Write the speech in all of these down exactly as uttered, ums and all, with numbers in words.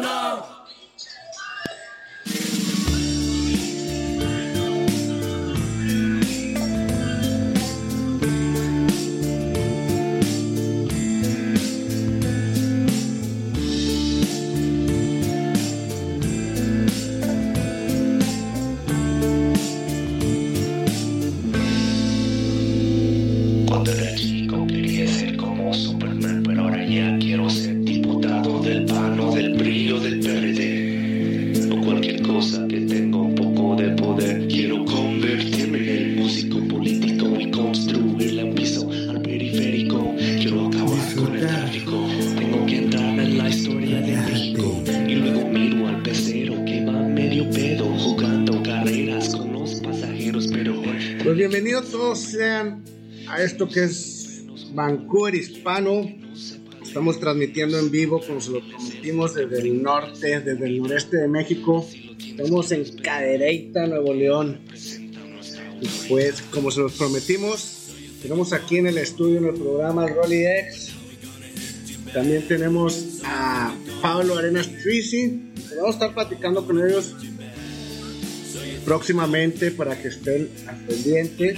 hispano. Cuando era chico quería ser como Superman, pero ahora ya quiero ser diputado del P A N o del P R I o del P R D o cualquier cosa que tenga un poco de poder. Quiero convertirme en el músico político y construirle un piso al periférico. Quiero acabar con el tráfico. Tengo que entrar en la historia de México y luego miro al pecero que va medio pedo jugando carreras con los pasajeros. Pero pues bienvenidos todos sean a esto que es Vancouver Hispano. Estamos transmitiendo en vivo, como se lo prometimos, desde el norte, desde el noreste de México. Estamos en Cadereyta, Nuevo León. Y pues, como se los prometimos, tenemos aquí en el estudio, en el programa Rolly X. También tenemos a Pablo Arenas Trisi. Vamos a estar platicando con ellos próximamente para que estén al pendiente.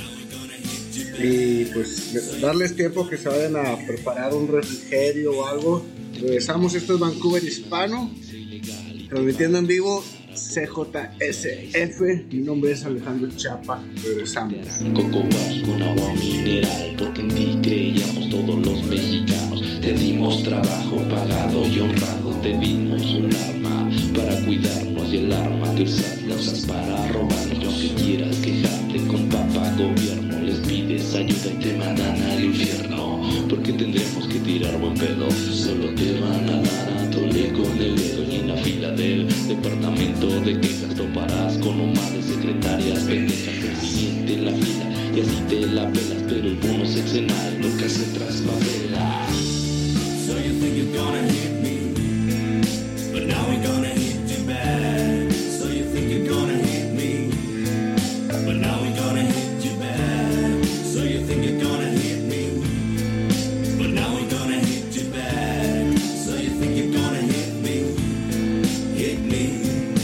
Y pues darles tiempo que se vayan a preparar un refrigerio o algo. Regresamos, esto es Vancouver Hispano, transmitiendo en vivo C J S F. Mi nombre es Alejandro Chapa. Regresamos. Coco Wash con agua mineral, porque en ti creíamos todos los mexicanos. Te dimos trabajo pagado y honrado, te dimos un arma para cuidarnos y el arma que usas la usas para robarnos. Y aunque quieras quejarte con papá gobierno, les pides ayuda y te mandan al infierno, porque tendremos que tirar buen pedo. Solo te van a dar a tole con el dedo, y en la fila del departamento de quejas toparás con un mar de secretarias pendejas. El siguiente en la fila y así te la pelas, pero el bono sexenal nunca se traspapela. So you think you're gonna hit me, but now we're gonna hit you back. So you think you're gonna hit me, but now we're gonna hit you back. So you think you're gonna hit me, but now we're gonna hit you back. So you think you're gonna hit me, hit me.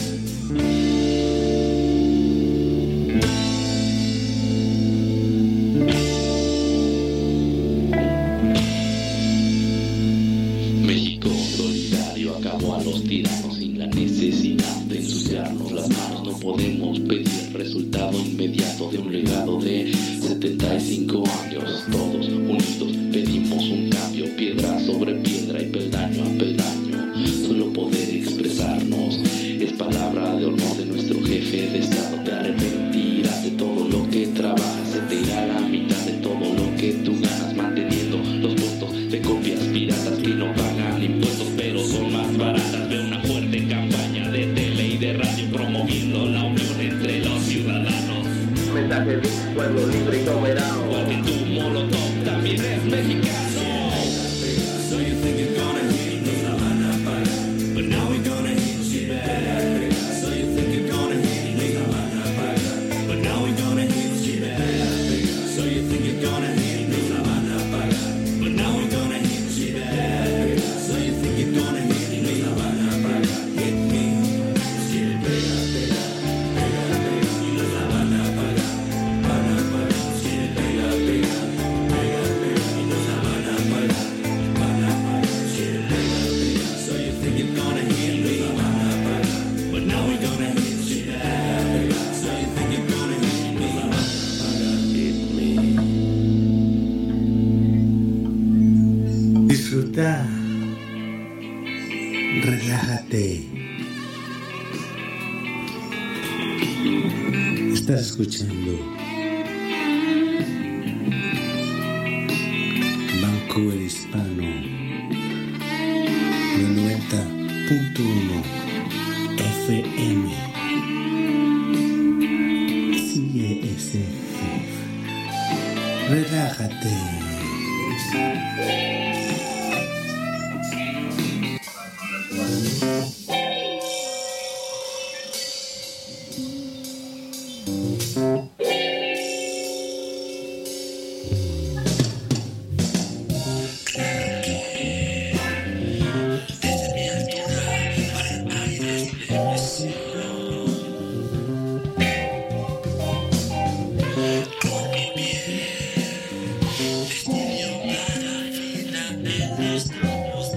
México solidario acabó a los tiranos sin la necesidad de ensuciarnos las manos. No podemos pedir el resultado inmediato de un legado de setenta y cinco años. Todos unidos pedimos un cambio, piedra sobre piedra y peldaño a peldaño. Solo poder expresarnos es palabra de honor de nuestro jefe de estado. Te arrepentirás de todo lo que trabajas, se te irá la mitad de todo lo que tú ganas, manteniendo los puestos de copias piratas que no pagan impuestos pero son más baratas. De una fuerte campaña de tele y de radio promoviendo la unión entre los ciudadanos. Mensaje de un pueblo libre y soberano. Porque tu molotov también es mexicano. So you think you're gonna hit me, la van a pagar, but now we're gonna hit you back. So you think you're gonna hit me, la van a pagar, but now we're gonna hit you back. So you think you're gonna hit me, la van a pagar, but now we're gonna hit you back. So you think you're gonna hit me, la van a pagar, hit me. Sí, pega, pega, pega, pega, y nos la van a pagar, van a pagar. Sí, pega, pega, pega, pega, y nos la van a pagar, van a pagar. Sí, pega, pega. So you think you're gonna hit me, la van a pagar, but now we're gonna hit you back. So you think you're gonna hit me, la van a pagar, hit me. Disfruta, relájate. Estás escuchando Vancouver Hispano, el noventa punto uno F M. C S F. Relájate.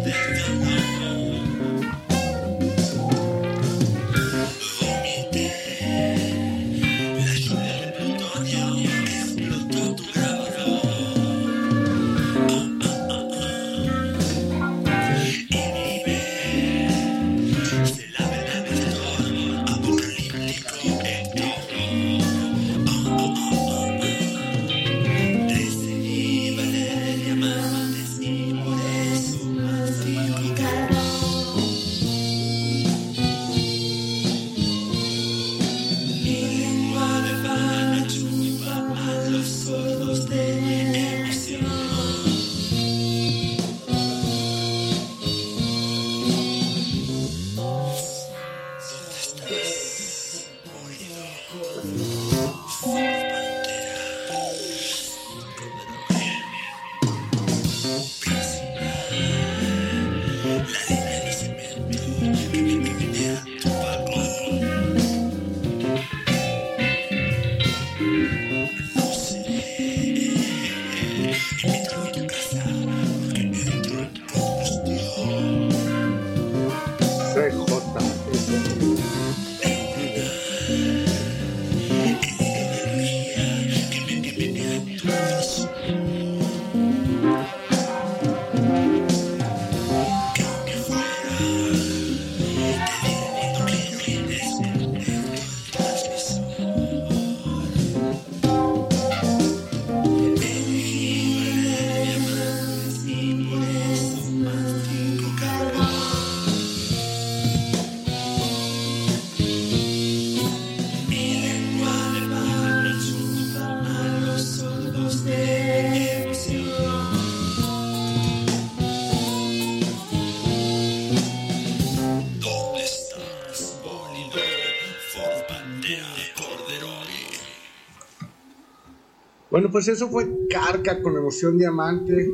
Bueno, pues eso fue Carca con Emoción Diamante,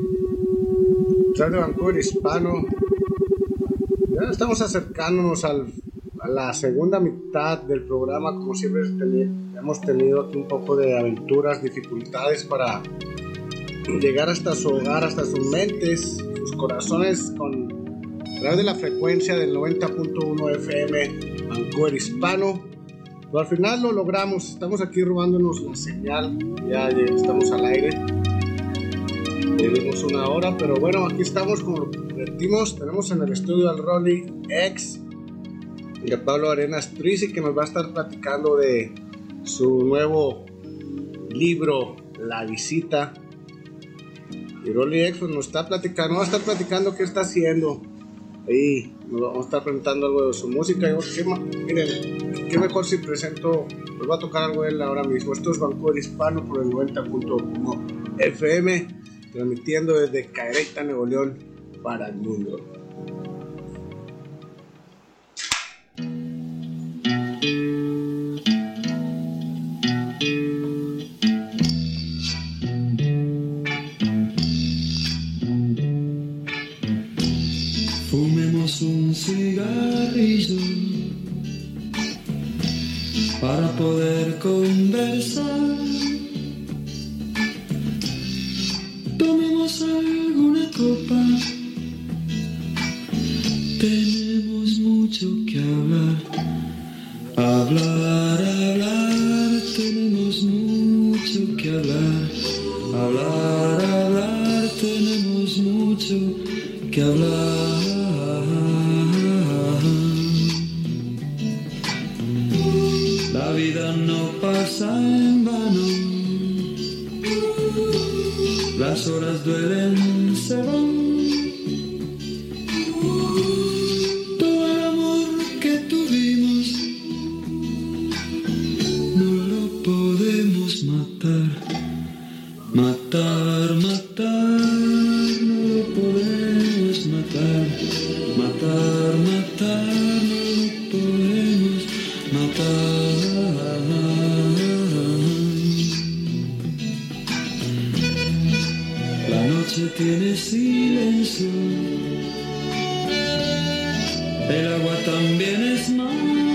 Radio Vancouver Hispano. Ya estamos acercándonos al, a la segunda mitad del programa. Como siempre teni- hemos tenido aquí un poco de aventuras, dificultades para llegar hasta su hogar, hasta sus mentes, sus corazones, con a través de la frecuencia del noventa punto uno F M Vancouver Hispano. Pero al final lo logramos, estamos aquí robándonos la señal, ya, ya estamos al aire, tenemos una hora, pero bueno, aquí estamos como lo prometimos. Tenemos en el estudio al Rolly X y a Pablo Arenas Trisi, que nos va a estar platicando de su nuevo libro, La Visita. Y Rolly X pues, nos está platicando, nos va a estar platicando qué está haciendo. Ahí nos vamos a estar presentando algo de su música. Y, ¿qué, miren, qué mejor si presento, nos va a tocar algo de él ahora mismo. Esto es Vancouver Hispano por el noventa punto uno F M, transmitiendo desde Cadereyta, Nuevo León, para el mundo. Fumemos un cigarrillo para poder conversar. Tomemos alguna copa, tenemos mucho que hablar. Hablar, hablar, tenemos mucho que hablar. Hablar, hablar, tenemos mucho que hablar. La vida no pasa en vano, las horas duelen, se van. Todo el amor que tuvimos no lo podemos matar. Matar, matar, no lo podemos matar. Matar, matar, no lo podemos matar. La noche tiene silencio, el agua también es mar.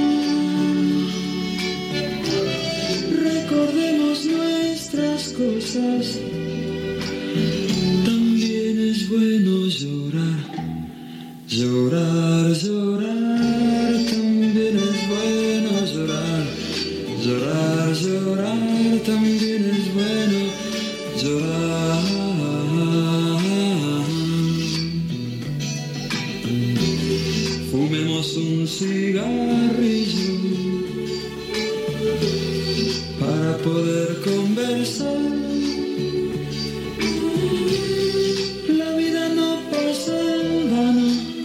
Recordemos nuestras cosas, también es bueno llorar. Llorar, llorar, también es bueno llorar. Llorar, llorar, también es bueno llorar. Fumemos un cigarrillo para poder conversar. La vida no pasa en vano.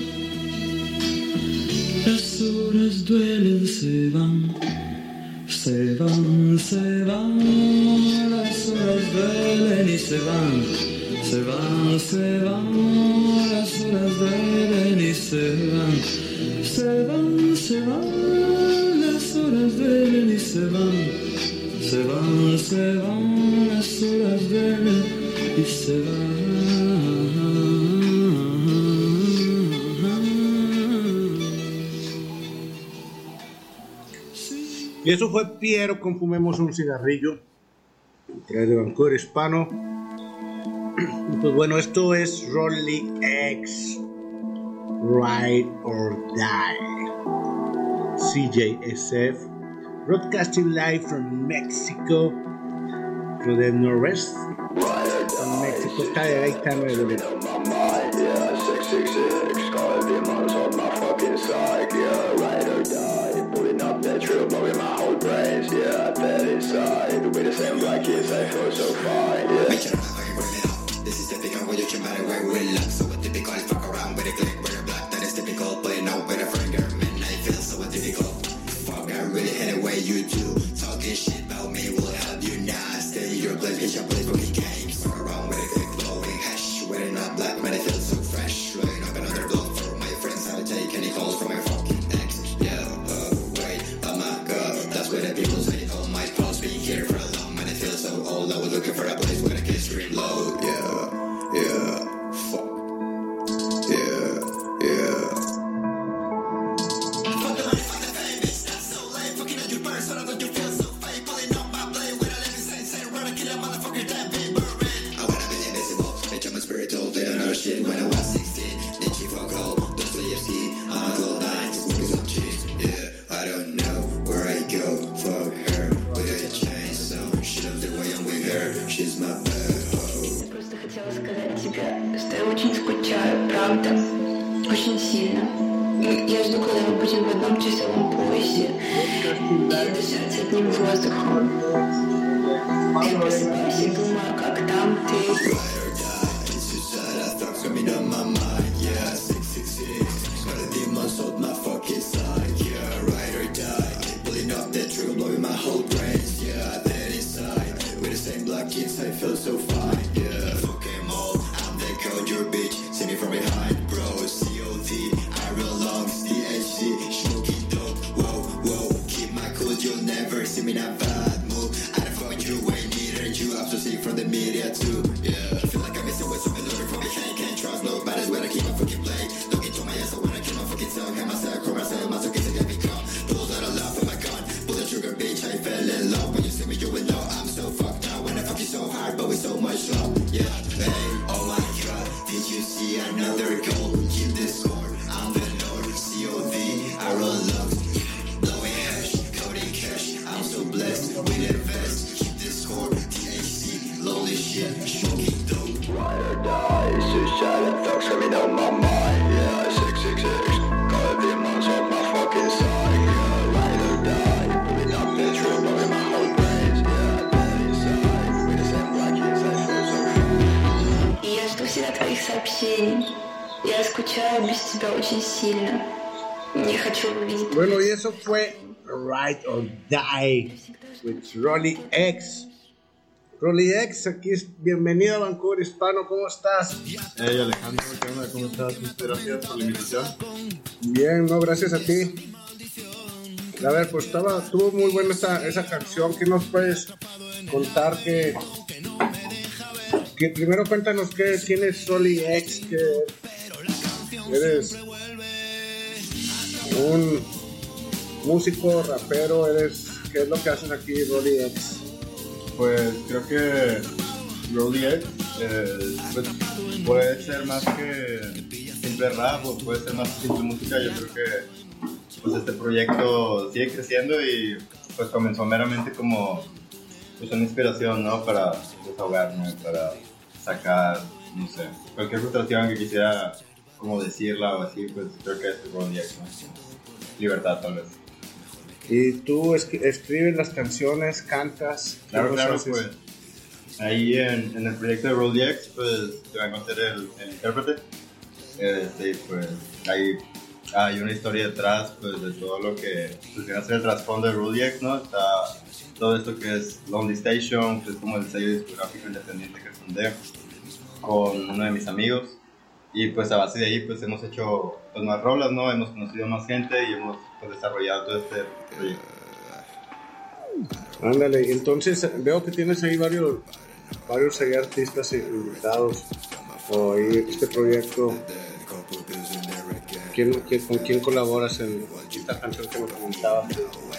Las horas duelen, se van, se van, se van. Las horas duelen y se van, se van, se van. Las horas duelen y se van, se van, se van. Las horas duelen y se van, se van, se van. Las horas duelen y se van. Y eso fue Piero con Fumemos un Cigarrillo, trae de Vancouver Hispano. Y pues bueno, esto es Rolly X, Ride or Die, C J S F, broadcasting live from Mexico to the northwest from Mexico, Cadereyta, Nuevo León. Up that trip, blowing my whole brains, yeah, that inside. We the same black kids, I feel so fine, yeah. Make sure I'm fucking bring it up. This is typical, what you can buy away with luck. So what typical, fuck around with a click, with a black, that is typical. Playing out with a friend, girl, man, I feel so typical. Fuck, I really hate the way you do. Talking shit about me will help you not. Stay in your place, bitch, I play fucking games. Fuck around with a click, blowing hash. Wearing up black, man, I feel so fresh. Laying up another block for my friends, I'll take any calls from my fucking ex, yeah. Where the people say, oh my pals been here for a long, man, I feel so old. I was looking for a place where I can stream low. Yeah, yeah, fuck. Yeah, yeah. Fuck the money, fuck the fame, bitch, that's so lame. Fucking at your purse, but I thought you feel so fake. Pulling up my blade with a living sense, and run a kill a motherfucker that big burn. I wanna be invisible, bitch, I'm a spiritual, they don't know shit. When I was sixteen, did she fuck all? Don't play F C, I'm a cloud nine, smoking some cheese. Yeah, I don't know where I go. Fuck her, with a chainsaw. She loves the way I'm with her. She's my bad hoe. Просто хотела сказать тебе, что я очень скучаю, правда, очень сильно. Я жду, когда мы будем в одном часовом поясе и дышать одним воздухом. Я просыпаюсь и думаю, как там ты. Blowing my whole brains, yeah, that inside. With the same black kids, I feel so fine, yeah. Fuck them all, I'm the code, your bitch. See me from behind, bro. C O D, I real long, D H C, smoking dope. Whoa, whoa, keep my cool, you'll never see me not bad move. I don't fuck you, ain't neither you. I'm so sick from the media too, yeah. I feel like I'm missing with something looking for me, can't, can't trust nobody when I keep my fucking play. Look into my ass, I wanna kill my fucking self. Have myself, call myself, myself, kiss I become. Pulls out a lot for my gun. Sugar bitch, I fell in love. When you see me, you will know I'm so fucked now. When I fuck you so hard, but with so much love. Yeah, hey, oh my god, did you see another goal? Keep this score, I'm the North. C O D, I roll lungs. Blowing hash, coding cash. I'm so blessed with a vest. Keep this score, T H C, lonely shit, smoking dope. Ride or die, suicide and thugs coming on my mind. Yeah, six six six, got a demons on my fucking side. Yeah, ride or die. Я жду всегда твоих сообщений. Я скучаю без тебя очень сильно. Не хочу увидеть. Bueno, y eso fue Ride or Die with Rolly X. Rolly X, aquí es bienvenido a Vancouver Hispano, ¿cómo estás? Hey Alejandro, ¿qué onda? ¿Cómo estás? Muchas gracias por la invitación. Bien, no, gracias a ti. A ver, pues estaba, estuvo muy buena esa, esa canción. ¿Qué nos puedes contar? Que, que primero cuéntanos qué, quién es Rolly X, que eres un músico, rapero, eres, ¿qué es lo que haces aquí, Rolly X? Pues creo que Rolly X eh, pues, puede ser más que simple rap o puede ser más simple música. Yo creo que pues este proyecto sigue creciendo y pues comenzó meramente como pues una inspiración, ¿no? Para desahogarme, para sacar, no sé, cualquier frustración que quisiera como decirla o así, pues creo que es el proyecto, ¿no? Libertad tal vez. ¿Y tú es- escribes las canciones, cantas? Claro, ¿Qué claro, cosas haces? pues ahí en, en el proyecto de Roll D X, pues te va a encontrar el, el intérprete. Este, pues ahí hay una historia detrás, pues de todo lo que pues, viene a ser el trasfondo de Roll D X, ¿no? Está todo esto que es Lonely Station, que es como el sello discográfico independiente que fundé con uno de mis amigos. Y pues a base de ahí pues hemos hecho pues, más rolas, ¿no? Hemos conocido más gente y hemos pues, desarrollado todo este proyecto. Ándale, entonces veo que tienes ahí varios, varios ahí artistas invitados o ahí este proyecto. ¿Quién, quién, ¿Con quién colaboras en esta canción que me comentabas?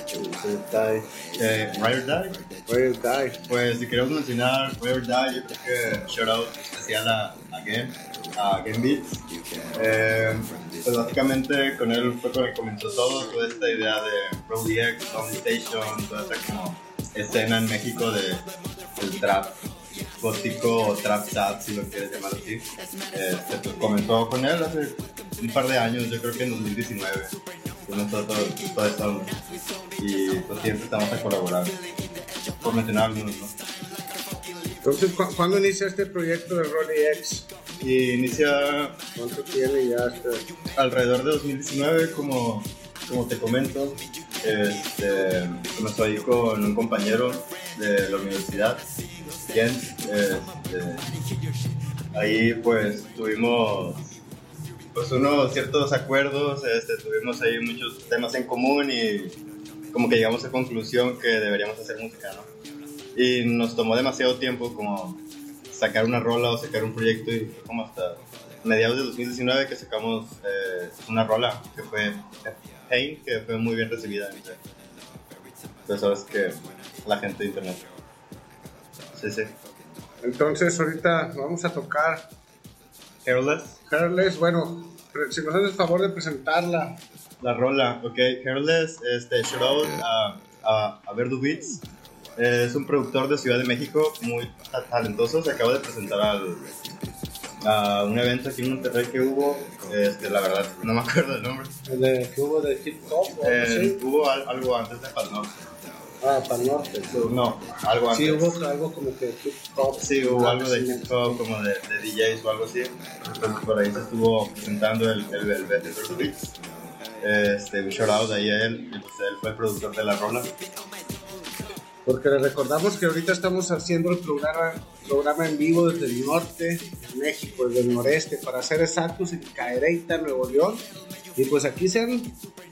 Eh, Ride or Die. Ride or Die. Pues si queremos mencionar Ride or Die, yo creo que shout out especial a, a Game, a Game Beats. Eh, pues básicamente con él fue con el que comenzó todo, toda esta idea de Roll D X, Lonely Station, toda esta como escena en México de, del trap gótico o trap sad, si lo quieres llamar así. Este, pues comenzó con él hace un par de años, yo creo que en dos mil diecinueve comenzó todo, todo esto y pues siempre estamos a colaborar, por mencionar algunos, ¿no? Entonces, ¿cu- ¿cuándo inicia este proyecto de Rolly X? Y inicia ¿Cuánto tiene ya este? alrededor de dos mil diecinueve, como, como te comento. Este, comenzó ahí con un compañero de la universidad, Jens. Este, ahí pues tuvimos pues unos ciertos acuerdos, este, tuvimos ahí muchos temas en común y como que llegamos a conclusión que deberíamos hacer música, ¿no? Y nos tomó demasiado tiempo como sacar una rola o sacar un proyecto y fue como hasta mediados de dos mil diecinueve que sacamos eh, una rola que fue Pain, que fue muy bien recibida. Entonces sabes que la gente de internet. Sí, sí. Entonces, ahorita vamos a tocar Hairless. Hairless. Bueno, pre- si nos haces el favor de presentarla. La rola, ok. Hairless, este, shout out a, a, a Verdu Beats. Eh, es un productor de Ciudad de México muy ta- talentoso. Se acaba de presentar al, a un evento aquí en Monterrey que hubo. Este, la verdad, no me acuerdo del nombre. El de, que hubo de hip hop o algo Eh, así. hubo al- algo antes de Pal Norte. Ah, para el norte. Sí. No, algo antes. Sí, hubo algo como que hip hop. Sí, hubo algo de Sí. hip hop, como de, de D Js o algo así. Entonces por ahí se estuvo presentando el, el, el, el Verdu Beats. Este, un shout out ahí a él. Y pues él fue el productor de la rola. Porque les recordamos que ahorita estamos haciendo el programa, programa en vivo desde el norte de México, desde el noreste, para ser exactos, en Cadereyta, Nuevo León. Y pues aquí se han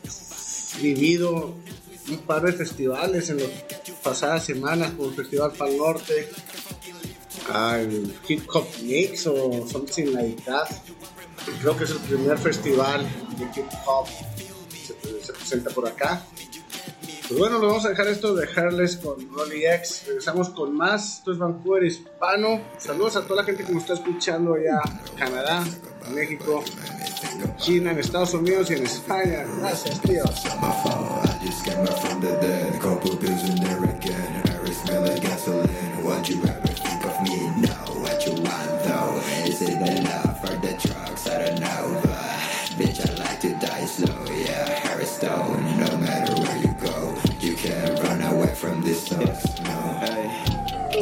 vivido un par de festivales en las pasadas semanas, como el Festival Pal Norte, ah, el Hip Hop Mix o something like that. Creo que es el primer festival de hip hop que se, se presenta por acá. Pues bueno, nos vamos a dejar esto de Hairless con Rolly X. Regresamos con más. Esto es Vancouver Hispano. Saludos a toda la gente que nos está escuchando allá en Canadá, en México, en China, en Estados Unidos y en España. Gracias, tíos. I just got my friend the dead. Couple pills in there again. I smell like gasoline. What you ever think of me? No, what you want though? Is it the love or the drugs? I don't know, but bitch, I like to die slow. Yeah, Harry Stone. No matter where you go, you can't run away from this thoughts. No, hey.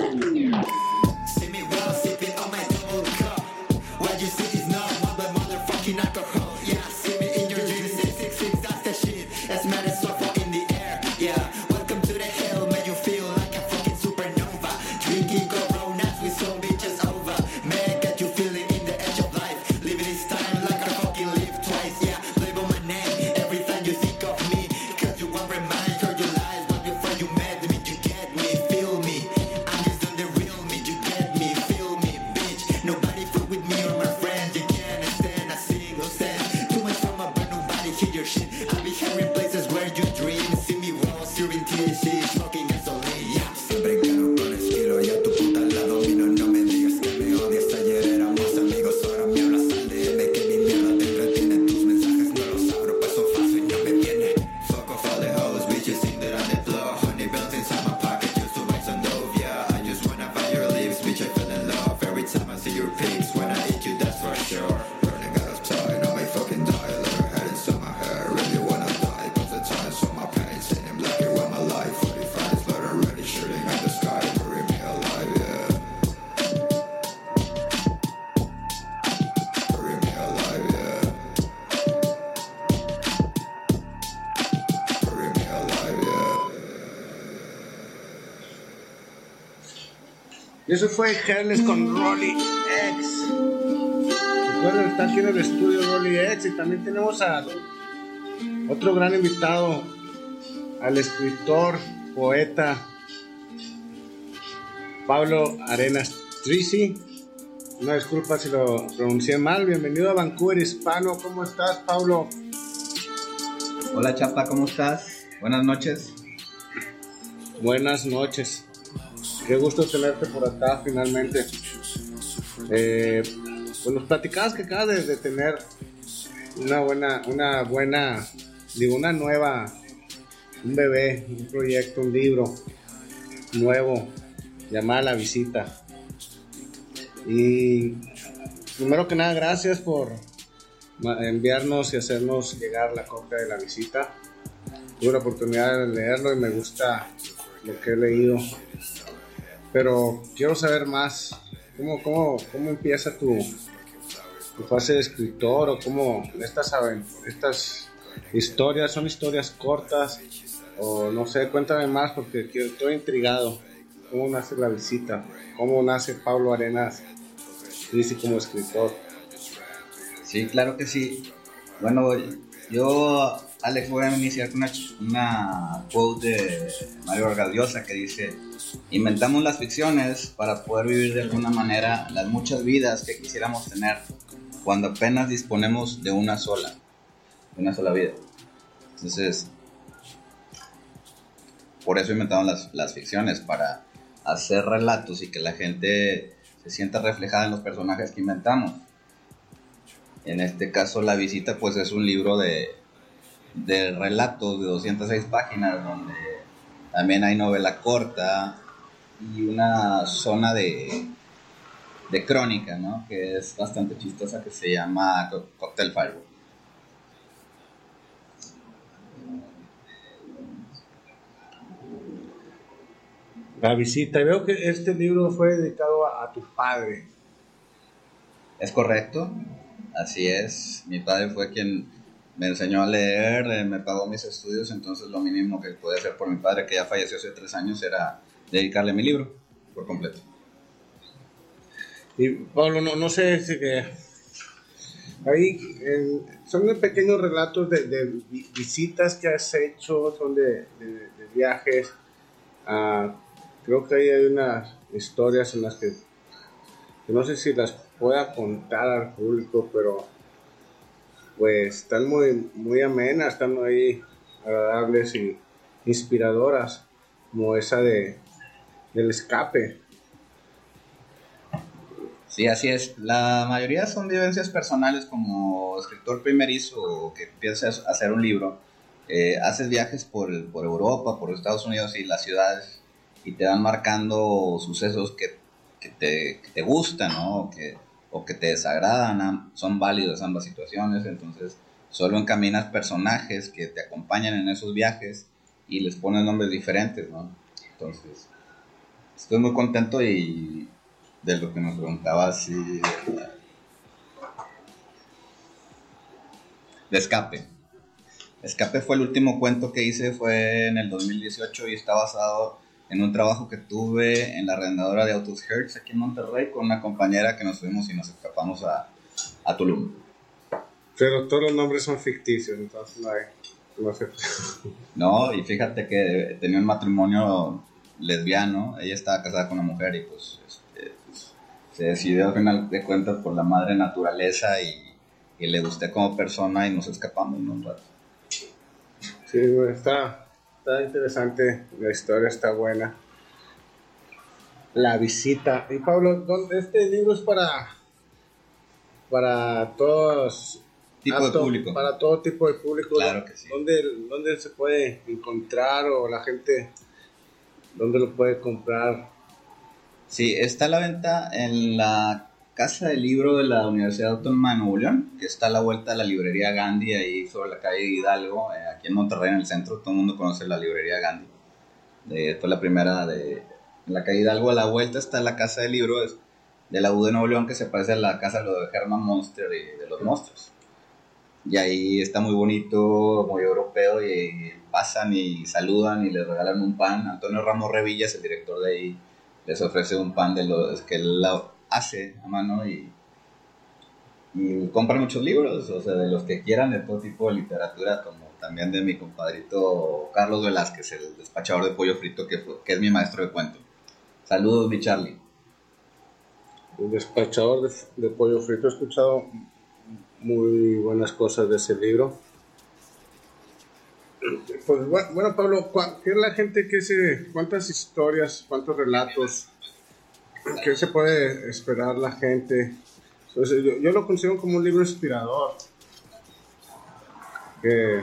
See me well sipping on my double cup. What you see is not mother motherfucking alcohol. Yeah, see me in your dreams. Six six six, that's the shit. That's mad as so far in the air. Yeah, welcome to the hell, man. You feel like a fucking supernova. Drinking coronas with some bitches over. Man, got you feeling in the edge of life. Living this time like I fucking live twice. Yeah, label my name every time you think of me. Cause you won't remind her you lies. But before you mad me, you get me, feel me. I'm just on the real me, you get me, feel me, bitch. Nobody fuck with me or my friends. You can't stand a single cent. Too much from my but nobody hear your shit. I'll be carrying places where you dream. See me raw, serving T H C, smoking gasoline. Yeah, siempre gano con estilo y a tu puta lado. Mino, no me digas que me odias. Ayer éramos amigos, ahora me hablas al D M que mi mierda eso fue Heartless con Rolly X. Recuerden, está aquí en el estudio Rolly X. Y también tenemos a otro gran invitado, al escritor, poeta Pablo Arenas Trisi. Una disculpa si lo pronuncié mal. Bienvenido a Vancouver Hispano. ¿Cómo estás, Pablo? Hola, Chapa, ¿cómo estás? Buenas noches. Buenas noches. Qué gusto tenerte por acá finalmente. Eh, pues nos platicabas que acabas de, de tener una buena, una buena, digo, una nueva, un bebé, un proyecto, un libro nuevo llamado La Visita. Y primero que nada, gracias por enviarnos y hacernos llegar la copia de La Visita. Tuve la oportunidad de leerlo y me gusta lo que he leído. Pero quiero saber más. ¿Cómo, cómo, cómo empieza tu, tu fase de escritor? ¿O cómo estas, estas historias son historias cortas? O no sé, cuéntame más porque quiero, estoy intrigado. ¿Cómo nace La Visita? ¿Cómo nace Pablo Arenas Trisi como escritor? Sí, claro que sí. Bueno, yo, Alex, voy a iniciar con una, una quote de Mario Vargas Llosa que dice: inventamos las ficciones para poder vivir de alguna manera las muchas vidas que quisiéramos tener cuando apenas disponemos de una sola, de una sola vida. Entonces, por eso inventamos las, las ficciones, para hacer relatos y que la gente se sienta reflejada en los personajes que inventamos. En este caso, La Visita, pues es un libro de, de relatos de doscientas seis páginas, donde también hay novela corta y una zona de, de crónica, ¿no? Que es bastante chistosa, que se llama Cocktail Fireball. La Visita. Y veo que este libro fue dedicado a, a tu padre. Es correcto, así es. Mi padre fue quien me enseñó a leer, eh, me pagó mis estudios, entonces lo mínimo que podía hacer por mi padre, que ya falleció hace tres años, era dedicarle mi libro por completo. Y Pablo, no, no sé si que ahí eh, son de pequeños relatos de, de visitas que has hecho, son de, de, de viajes. Uh, creo que ahí hay unas historias en las que, que no sé si las pueda contar al público, pero pues están muy, muy amenas, están ahí agradables y inspiradoras, como esa de del escape. Sí, así es. La mayoría son vivencias personales. Como escritor primerizo o que empiezas a hacer un libro, eh, haces viajes por, por Europa, por Estados Unidos y las ciudades, y te van marcando sucesos que, que, te, que te gustan, ¿no? O que, o que te desagradan. Son válidas ambas situaciones, entonces solo encaminas personajes que te acompañan en esos viajes y les pones nombres diferentes, ¿no? Entonces, estoy muy contento y de lo que nos preguntabas, sí, de Escape. Escape fue el último cuento que hice, fue en el dos mil dieciocho y está basado en un trabajo que tuve en la arrendadora de autos Hertz aquí en Monterrey con una compañera que nos fuimos y nos escapamos a, a Tulum. Pero todos los nombres son ficticios, entonces no hay... No sé. No, y fíjate que tenía un matrimonio lesbiano, ella estaba casada con una mujer y pues, este, pues se decidió al final de cuentas por la madre naturaleza y, y le gusté como persona y nos escapamos en un rato. Sí, está, está interesante, la historia está buena. La Visita. Y Pablo, ¿dónde este libro es para para todos tipo apto, de público? Para todo tipo de público. Claro que sí. ¿Dónde, dónde se puede encontrar o la gente dónde lo puede comprar? Sí, está a la venta en la Casa del Libro de la Universidad Autónoma de Nuevo León, que está a la vuelta de la librería Gandhi, ahí sobre la calle Hidalgo, eh, aquí en Monterrey, en el centro. Todo el mundo conoce la librería Gandhi. De, fue la primera de la calle Hidalgo. A la vuelta está la Casa del Libro de la U de Nuevo León, que se parece a la casa de, lo de Herman Monster y de los monstruos. Y ahí está muy bonito, muy europeo, y pasan y saludan y les regalan un pan. Antonio Ramos Revillas, el director de ahí, les ofrece un pan de los que él hace a mano y, y compran muchos libros, o sea, de los que quieran, de todo tipo de literatura, como también de mi compadrito Carlos Velázquez, el despachador de pollo frito, que, fue, que es mi maestro de cuento. Saludos, mi Charlie. El despachador de, de pollo frito, he escuchado muy buenas cosas de ese libro. Pues bueno, Pablo, ¿qué es la gente que se, cuántas historias, cuántos relatos, qué se puede esperar la gente? Entonces, yo, yo lo considero como un libro inspirador. Que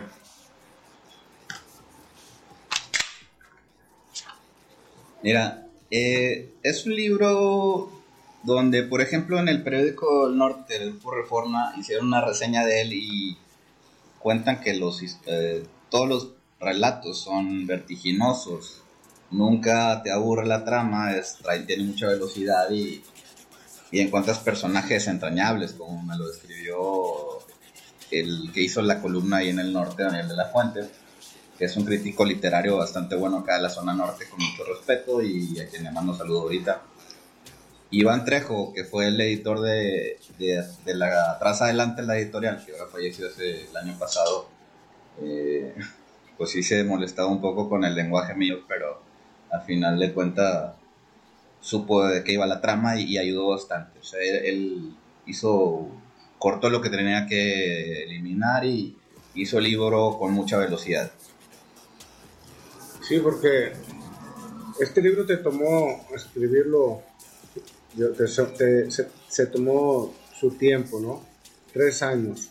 Mira, eh, es un libro donde, por ejemplo, en el periódico El Norte, el Grupo Reforma, hicieron una reseña de él y cuentan que los eh, todos los relatos son vertiginosos, nunca te aburre la trama, es, tiene mucha velocidad y, y encuentras personajes entrañables, como me lo describió el que hizo la columna ahí en El Norte, Daniel de la Fuente, que es un crítico literario bastante bueno acá de la zona norte, con mucho respeto, y a quien le mando saludo ahorita. Iván Trejo, que fue el editor de, de, de la Atrás Adelante, la editorial, que ahora falleció hace el año pasado, eh, pues sí se molestaba un poco con el lenguaje mío, pero al final de cuentas supo de qué iba la trama y, y ayudó bastante. O sea, él, él hizo, cortó lo que tenía que eliminar y hizo el libro con mucha velocidad. sí, porque este libro te tomó escribirlo, te, te, se, se tomó su tiempo, ¿no? Tres años.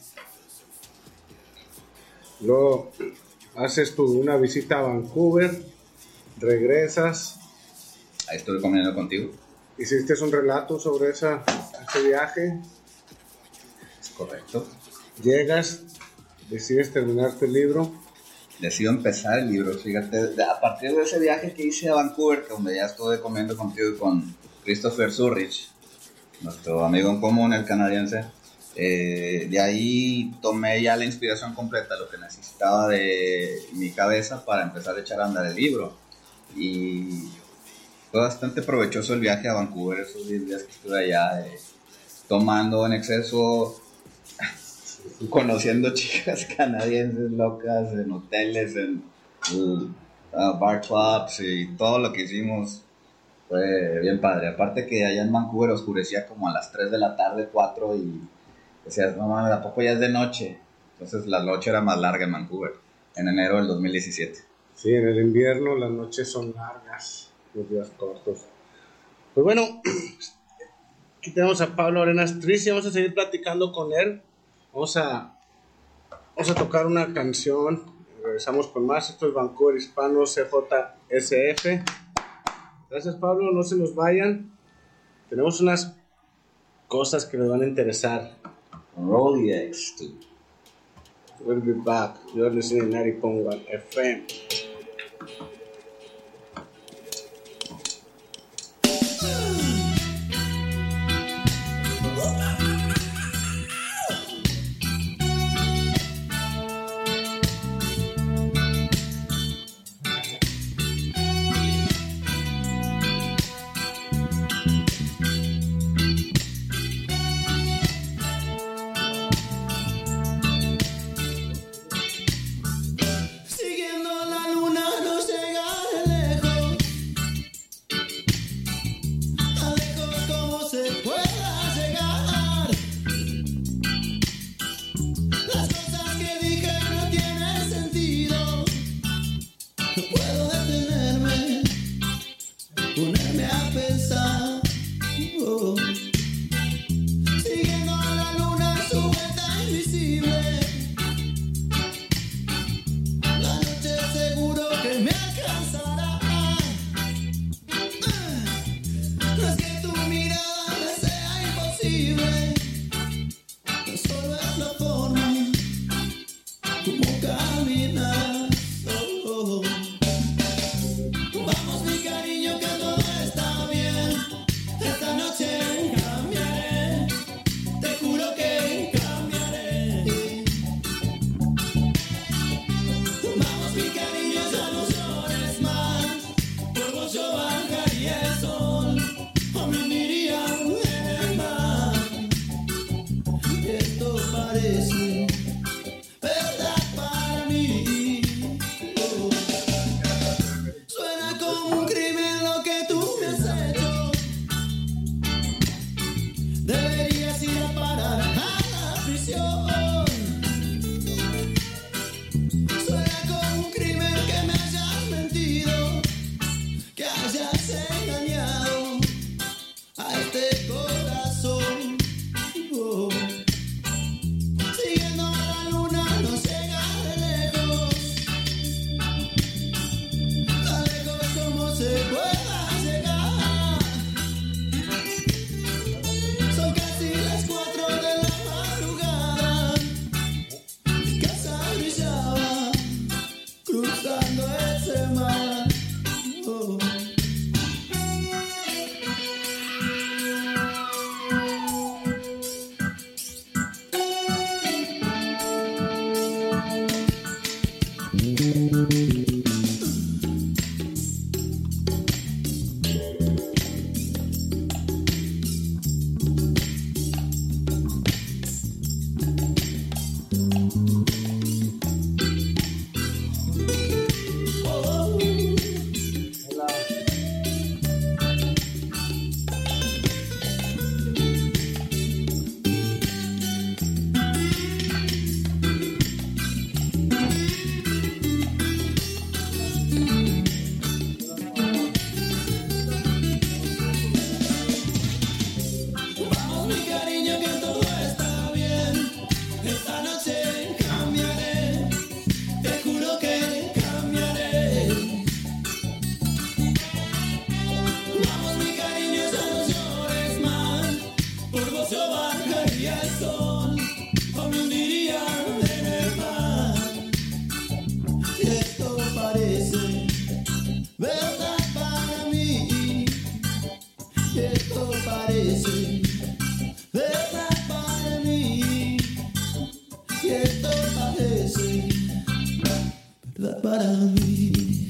Luego haces tú una visita a Vancouver, regresas. Ahí estuve comiendo contigo. Hiciste un relato sobre esa, ese viaje. Es correcto. Llegas, decides terminarte el libro. Decido empezar el libro, fíjate, a partir de ese viaje que hice a Vancouver, donde ya estuve comiendo contigo con Christopher Zurich, nuestro amigo en común, el canadiense, eh, de ahí tomé ya la inspiración completa, lo que necesitaba de mi cabeza para empezar a echar a andar el libro. Y fue bastante provechoso el viaje a Vancouver, esos diez días que estuve allá, eh, tomando en exceso, conociendo chicas canadienses locas en hoteles, en uh, uh, bar clubs, y todo lo que hicimos fue bien padre. Aparte que allá en Vancouver oscurecía como a las tres de la tarde, cuatro, y decías, no mames, ¿a poco ya es de noche? Entonces la noche era más larga en Vancouver, en enero del dos mil diecisiete. Sí, en el invierno las noches son largas, los días cortos. Pues bueno, aquí tenemos a Pablo Arenas Tricia, vamos a seguir platicando con él. Vamos a, vamos a tocar una canción, regresamos con más. Esto es Vancouver Hispano C J S F. Gracias, Pablo, no se nos vayan. Tenemos unas cosas que les van a interesar. Rolex. We'll be back. You're listening to ninety point one F M. Siguiendo la luna no llega que esto parece verdad para mí.